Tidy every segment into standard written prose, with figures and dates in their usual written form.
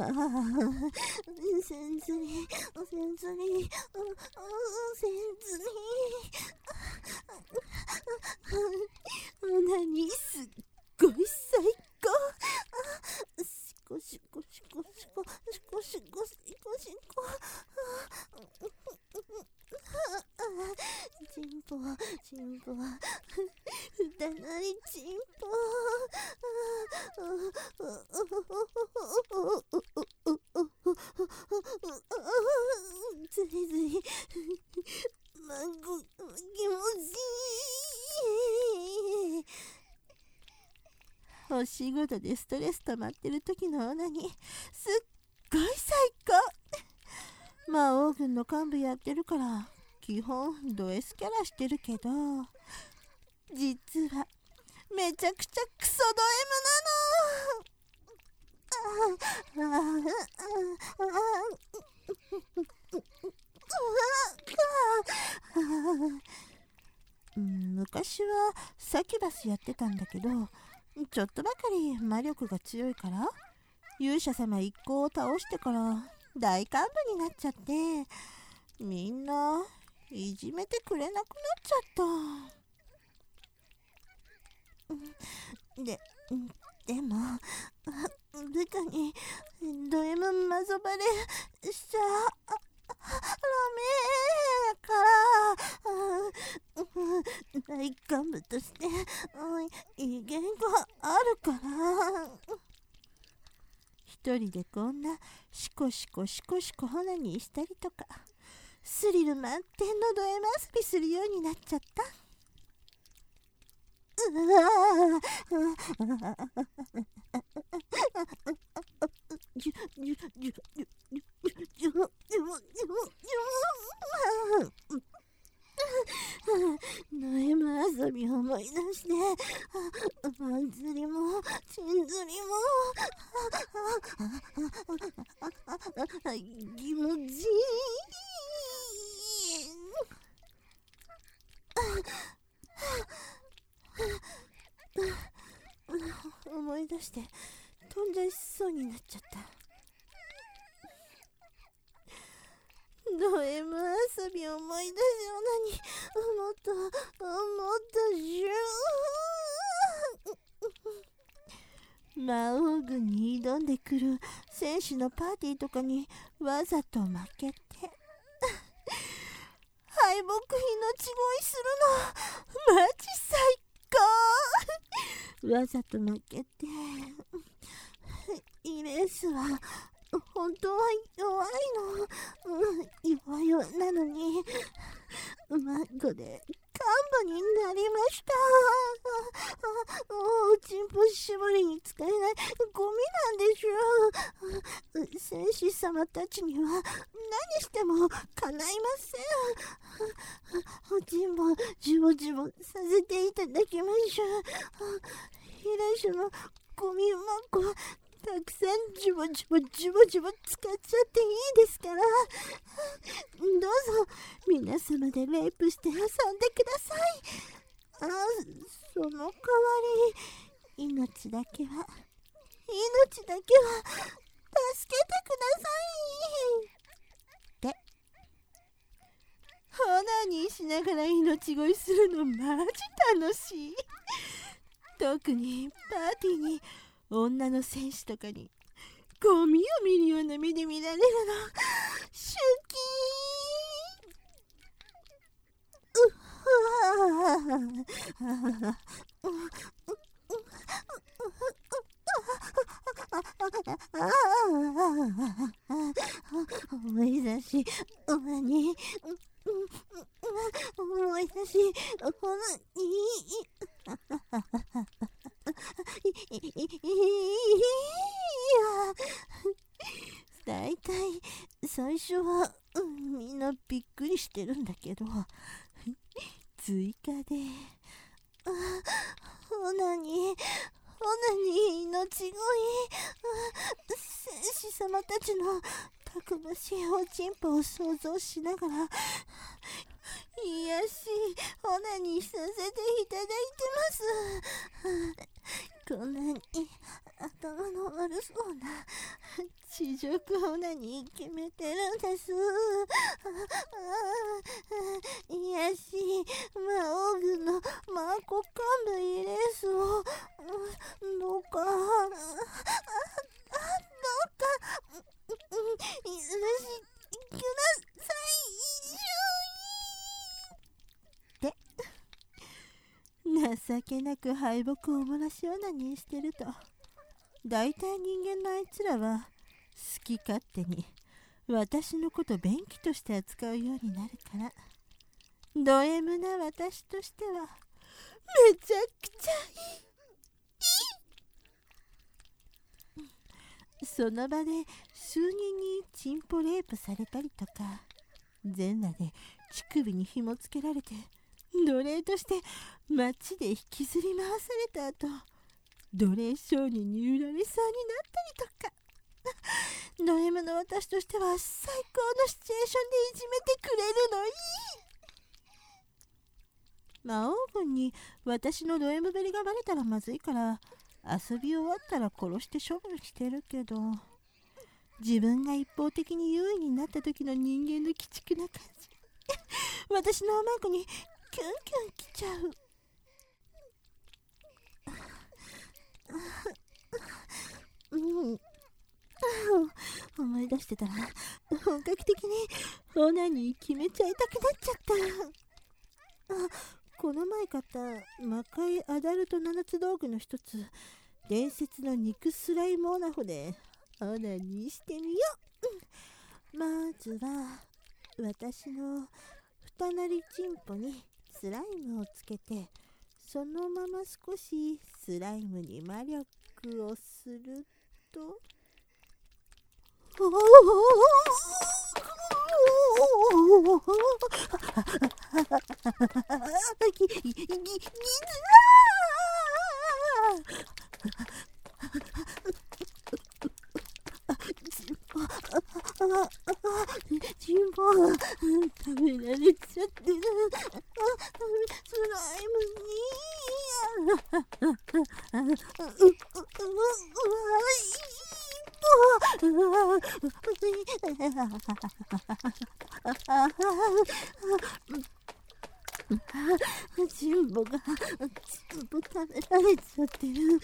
せんずりせんずりオナニーすっごい最高。シコシコシコシコシコシコシコシコ。チンポチンポふたなりチンポ。ずりずりまご気持ちいい。お仕事でストレス溜まってる時のオナニーすっごい最高。魔王軍の幹部やってるから基本ド S キャラしてるけど、実はめちゃくちゃクソド M なの。昔はサキュバスやってたんだけど、ちょっとばかり魔力が強いから勇者様一行を倒してから大幹部になっちゃって、みんないじめてくれなくなっちゃった。でも部下にド M マゾバレしちゃダメだから、大幹部として威厳があるから。一人でこんなシコシコシコシコオナニーしたりとか、スリル満点のド M 遊びするようになっちゃった。ド M 遊びを思い出してマンズリもチンズリも気持ちいい。思い出して飛んじゃいそうになっちゃった。ド M 遊びを思い出しもっとしゅ魔王軍に挑んでくる戦士のパーティーとかにわざと負けて敗北命乞いするのマジ最高。わざと負けてイレースは本当は弱いの。弱なのにマッゴで幹部になりました。もうチンポ絞りに使えないゴミなんでしょ。戦士様たちには何しても叶いません。おちんぽジボジボさせていただきましょう。ヒレシュのゴミ箱たくさんジボジボ使っちゃっていいですから。どうぞ皆様でレイプして遊んでください。その代わり命だけは助けてくださいって。オナニーしながら命乞いするのマジ楽しい。特にパーティーに女の戦士とかにゴミを見るような目で見られるのシュキー。思い出しオナニー思い出しオナニー。だいたい最初は、みんなびっくりしてるんだけど追加でオナニー命乞い戦士様たちのたくましいおちんぽを想像しながら癒しオナニーさせていただいてます。こんなに頭の悪そうな地獄オナに決めてるんです。いやし魔王軍のマコカンブイレースをどうか許してください。情けなく敗北を漏らしオナニーしてると、大体人間のあいつらは好き勝手に私のこと便器として扱うようになるから、ド M な私としてはめちゃくちゃいい。その場で数人にチンポレイプされたりとか、全裸で乳首に紐つけられて奴隷として街で引きずり回された後、奴隷商人に売られそうになったりとか、ド M の私としては最高のシチュエーションでいじめてくれるのいい。魔王軍に私のド M ぶりがバレたらまずいから、遊び終わったら殺して処分してるけど、自分が一方的に優位になった時の人間の鬼畜な感じ私のマークにキュンキュンきちゃう。思い出してたら本格的にオナニー決めちゃいたくなっちゃった。この前買った魔界アダルト7つ道具の一つ、伝説の肉スライムオナホでオナニーしてみよう。まずは私の二なりチンポにスライムをつけて、そのまま少しスライムに魔力をすると、チンポ食べられちゃってる。スライムにチンポが食べられちゃってる。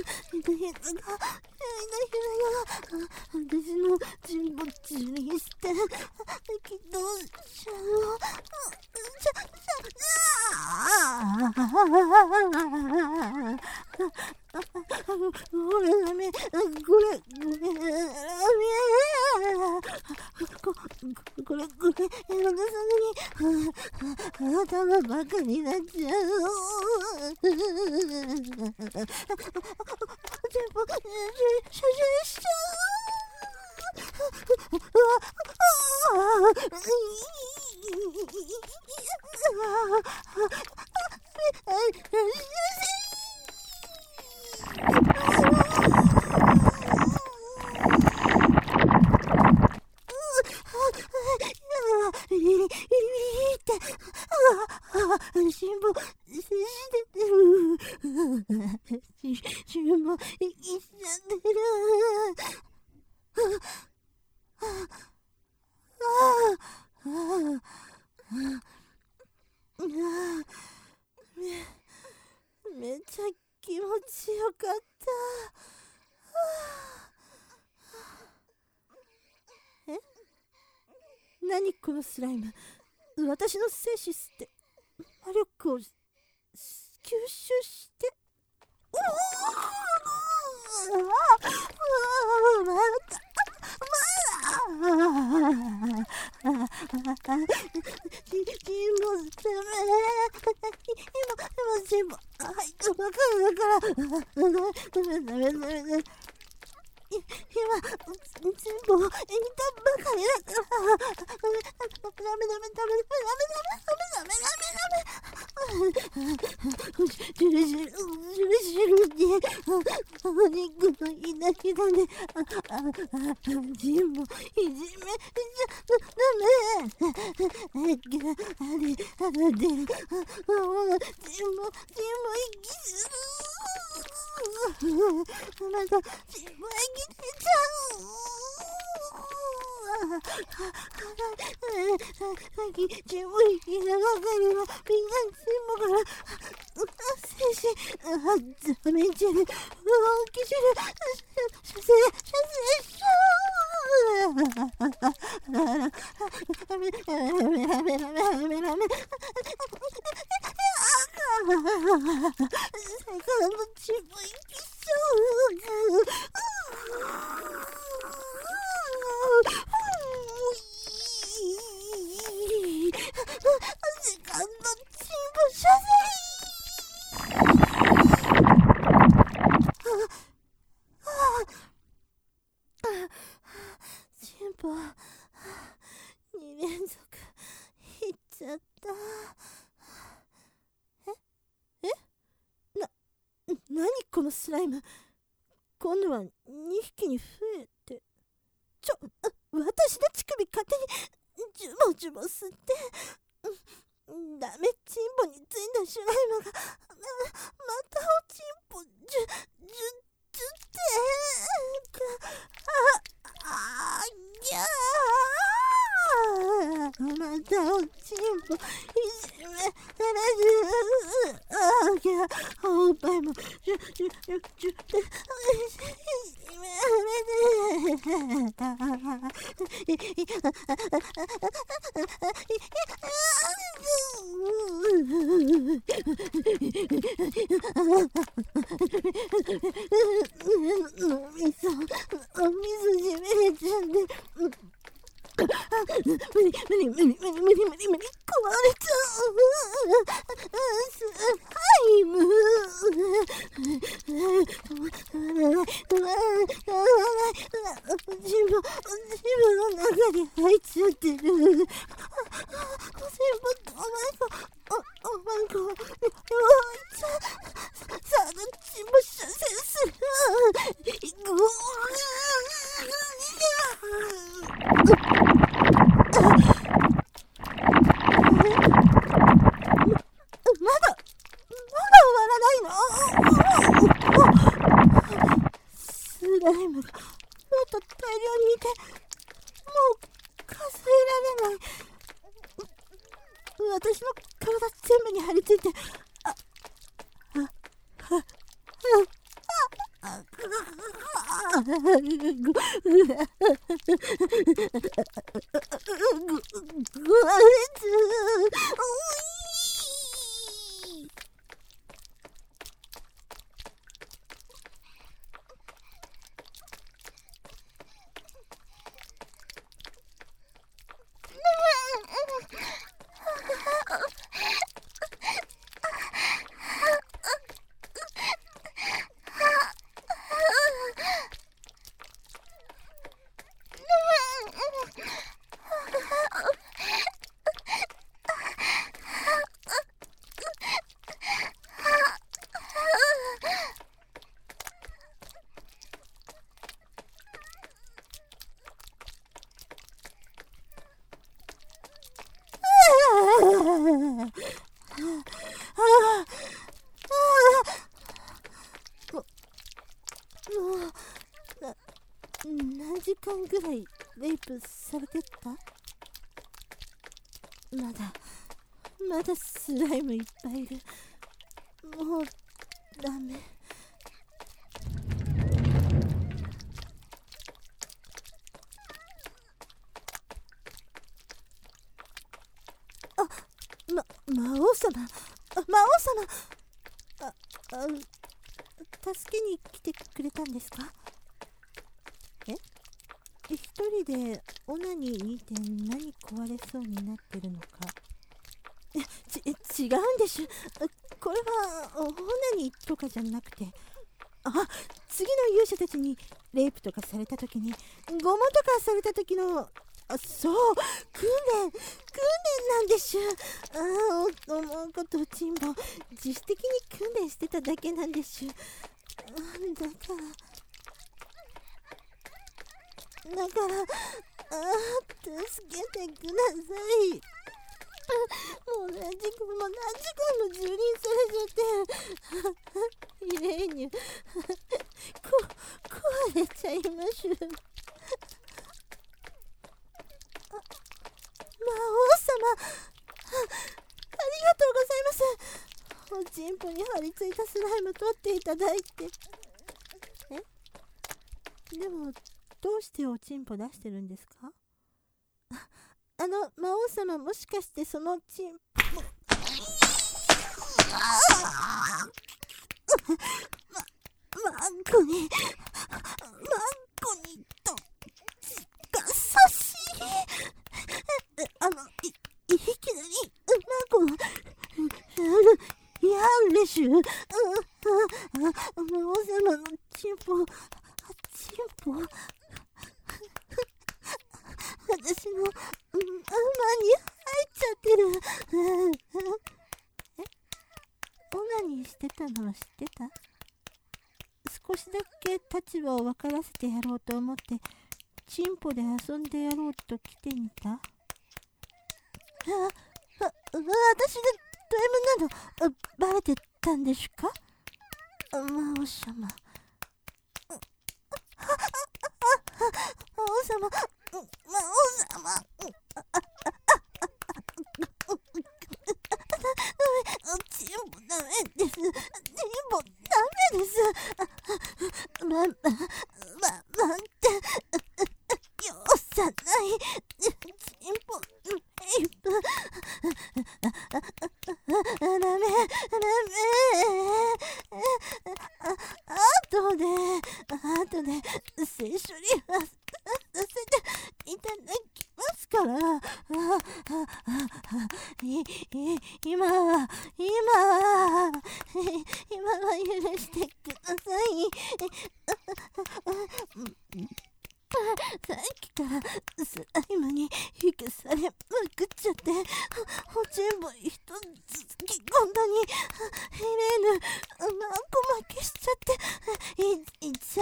私のチンポチにして起動者をごめんダメ、これ頭バカになっちゃう。全部射精しちゃ辛抱しててる。辛抱しちゃってる。めっちゃ気持ちよかった。何このスライム、私の精子吸って魔力を吸収して全部入ったばかりだからダメ今全部入ったばかりだからダメジュルジュルって肉のいなきだね。全部いじめちゃダメ。まだ全部生きてちゃう。 さっき自分息がかかるのみんな全部から精神ザメンチェルキシュル射精2連続いっちゃった。何このスライム、今度は2匹に増えて。私の乳首勝手にジュモジュモ吸って、ダメチンポについたスライムがまたおチンポってギャー、またおちんぽいじめられる。ギャー、おっぱいもいじめられる。お水じめれちゃって。無理、壊れちゃう。スライム。自分の中に入っちゃってる。スライムがもっと大量にいて、もう数えられない。私の体全部に張り付いて、何時間ぐらいレイプされてた？まだスライムいっぱいいる。もうダメ。魔王様、助けに来てくれたんですか？一人でオナニー見て何壊れそうになってるのか。違うんでしゅ。これはオナニーとかじゃなくて、次の勇者たちにレイプとかされた時に、拷問とかされた時の、そう、訓練なんでしゅ。思うことをチンボ自主的に訓練してただけなんでしゅ。だから助けてください。もう何時間も蹂躙されちゃってイレーニュ壊れちゃいましゅ。 ございます。おちんぽに張り付いたスライム取っていただいて。でもどうしておちんぽ出してるんですか？魔王様、もしかしてそのちんぽマンコにとがさしいきなりマンコがやんでしゅ。魔王様のちんぽ私の馬に入っちゃってる。オナニーしてたのは知ってた？少しだけ立場を分からせてやろうと思ってチンポで遊んでやろうと来てみた。私がド M なのバレてたんでしゅか？魔王様、チンポダメです。チンポダメです。って容赦ないチンポダメ。後で聖書にはさせていただきますから。今は許してください。さっきからスライムに引かされまくっちゃって、おちんぼ一つ好き今度に入れぬマンコ負けしちゃっていっちゃ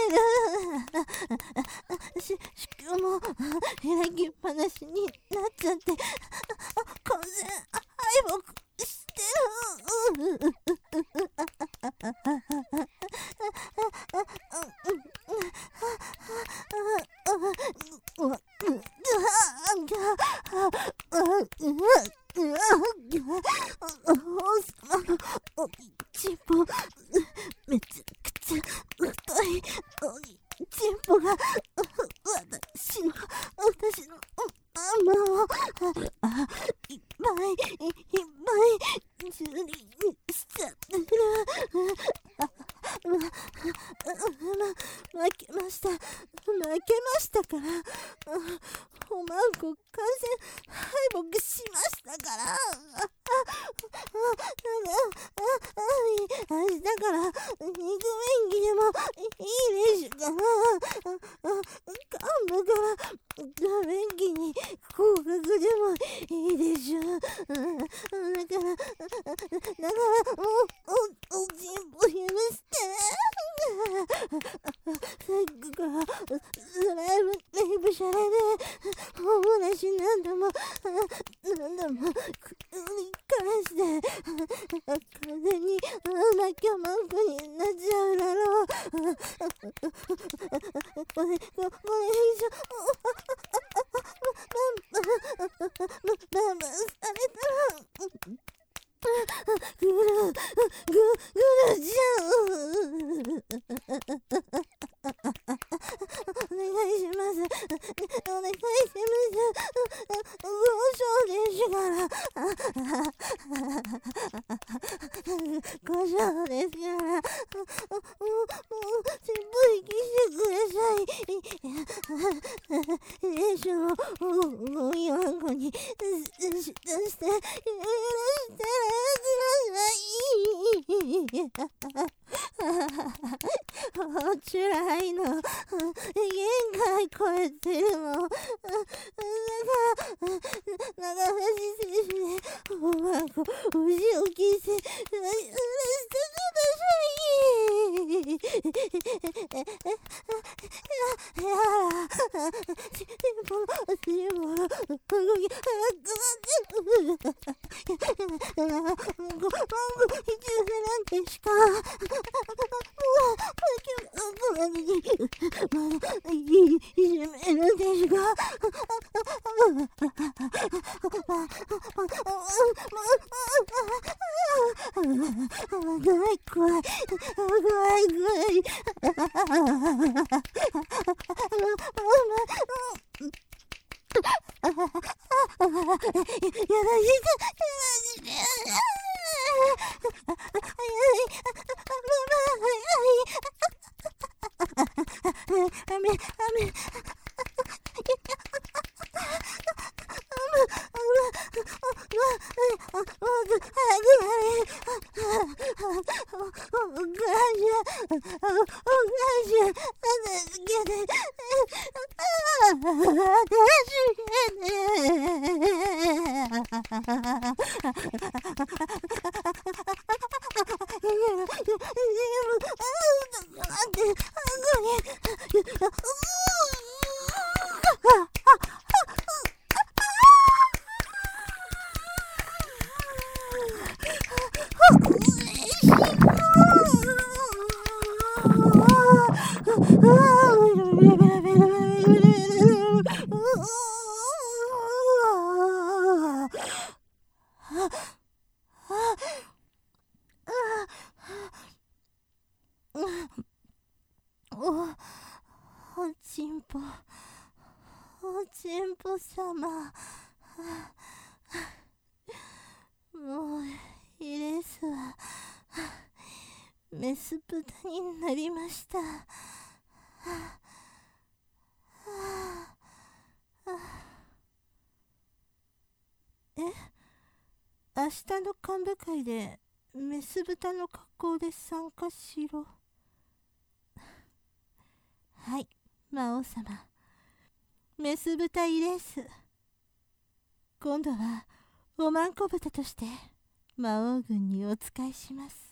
ってる。子宮も開きっぱなしになっちゃって完全敗北してる。おちんぽめちゃくちゃ太いちんぽが私のママをいっぱい蹂躙しちゃってる。負けましたから。おまんこ完全敗北しましたから。明日から肉便器でもいいでしゅかな。幹部から便器に降格でもいいでしゅ。だからおちんぽ許して。さっきからスライムレイプされておもらし何度も繰り返して完全になきゃマンコになっちゃうだろう。これ以上ママされたらぐるちゃんお願いします。お願いします。5章ですから5章ですから、もう全部生きしてください。練習を4個に出して許してつらいの限界超えてるの。だから長橋選手でおまんこお仕置きしてください。でも動き早くなって引き寄せなんてしかもういじめるですが、怖い、おちんぽ様、もうイレスはメス豚になりました。明日の幹部会でメス豚の格好で参加しろ。はい、魔王様。メス豚イレース。今度はおまんこ豚として魔王軍にお仕えします。